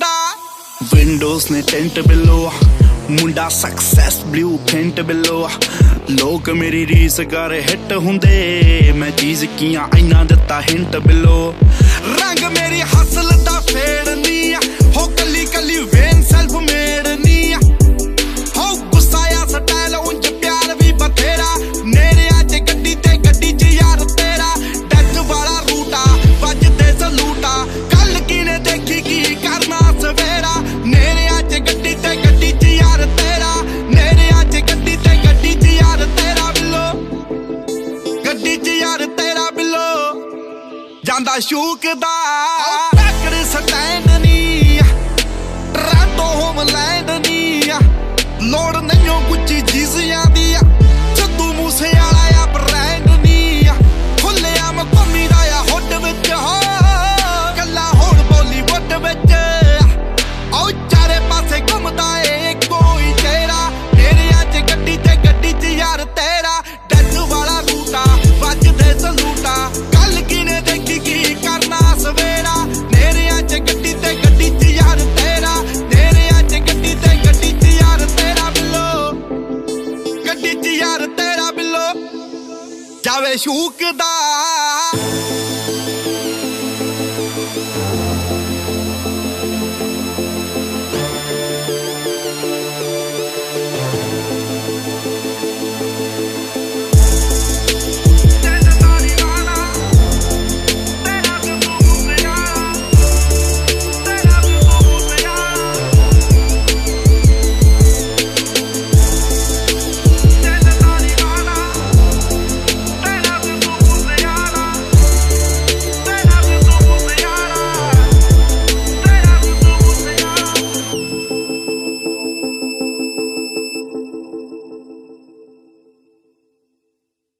ਦਾ windows ਨੇ tent ਬਿਲੋ ਮੁੰਡਾ success blue print ਬਿਲੋ ਲੋਕ ਮੇਰੀ ਰੀਸ ਕਰ ਹਿੱਟ ਹੁੰਦੇ ਮੈਂ ਚੀਜ਼ ਕੀਆਂ ਇੰਨਾ ਦਿੱਤਾ ਹਿੰਟ ਬਿਲੋ ਰੰਗ ਮੇਰੀ ਹਸਲ ਦਾ ਫੇੜ ਨੀ ਹੋ ਕੱਲੀ ਕੱਲੀ ਵੇਨ ਸੈਲਫ ਮੇਡ ਨੀ ਹੋ ਗੁੱਸਾ ਆ ਸਟਾਈਲ ਉਂਝ ਪਿਆਰ ਵੀ ਬਥੇਰਾ ਨੇੜਿਆਂ ਚ ਗੱਡੀ ਤੇ ਗੱਡੀ ਚ ਯਾਰ ਤੇਰਾ ਡੈਥ ਵਾਲਾ ਰੂਟਾ ਵੱਜਦੇ ਸਲੂਟਾ ਕੱਲ ਕਿਨੇ ਦੇਖੀ ਕੀ ਕਰਨਾ ਸਵੇਰਾ ਨੇੜਿਆਂ ਚ ਗੱਡੀ ਤੇ ਗੱਡੀ ਚ ਯਾਰ ਤੇਰਾ ਨੇੜਿਆਂ ਚ ਗੱਡੀ ਤੇ ਗੱਡੀ ਚ ਯਾਰ ਤੇਰਾ ਬਿੱਲੋ ਗੱਡੀ ਚ ਯਾਰ ਤੇਰਾ ਬਿੱਲੋ ਜਾਂਦਾ ਸ਼ੂਕ ਦਾ ਟੱਕਰ ਸਟੈਂਡ ਨੀ ਟਰਾਂਟੋ ਹੋਮਲੈਂਡ ਨੀ ਲੋੜ ਨਹੀਂ ਗੁੱਚੀ ਜੀਜ਼ਿਆਂ ਦੀ ਸਿੱਧੂ ਮੂਸੇ ਵਾਲਾ ਆ ਬ੍ਰਾਂਡ ਨੀ ਖੁੱਲਿਆ ਮਕਮੀ ਦਾ ਆ ਹੁੱਡ ਵਿੱਚ ਹੋ ਕੱਲਾ ਹੁਣ ਬਾਲੀਵੁੱਡ ਵਿੱਚ ਆਉ ਚਾਰੇ ਪਾਸੇ ਘੁੰਮਦਾ ਏ ਕੋਈ ਚਿਹਰਾ ਨੇੜਿਆਂ ਚ ਗੱਡੀ ਤੇ ਗੱਡੀ ਚ ਯਾਰ ਤੇਰਾ ਡੈਥ ਵਾਲਾ ਰੂਟਾ ਵੱਜਦੇ ਸਲੂਟਾ ਕੱਲ ਕਿਨੇ ਦੇਖੀ ਕੀ ਕਰਨਾ ਸਵੇਰਾ ਨੇੜਿਆਂ ਚ ਗੱਡੀ ਤੇ ਗੱਡੀ ਚ ਯਾਰ ਤੇਰਾ ਨੇੜਿਆਂ ਚ ਗੱਡੀ ਤੇ ਗੱਡੀ ਚ ਯਾਰ ਤੇਰਾ ਬਿੱਲੋ ਗੱਡੀ ਚ ਯਾਰ ਤੇਰਾ ਬਿੱਲੋ ਜਾਵੇ ਸ਼ੂਕ ਦਾ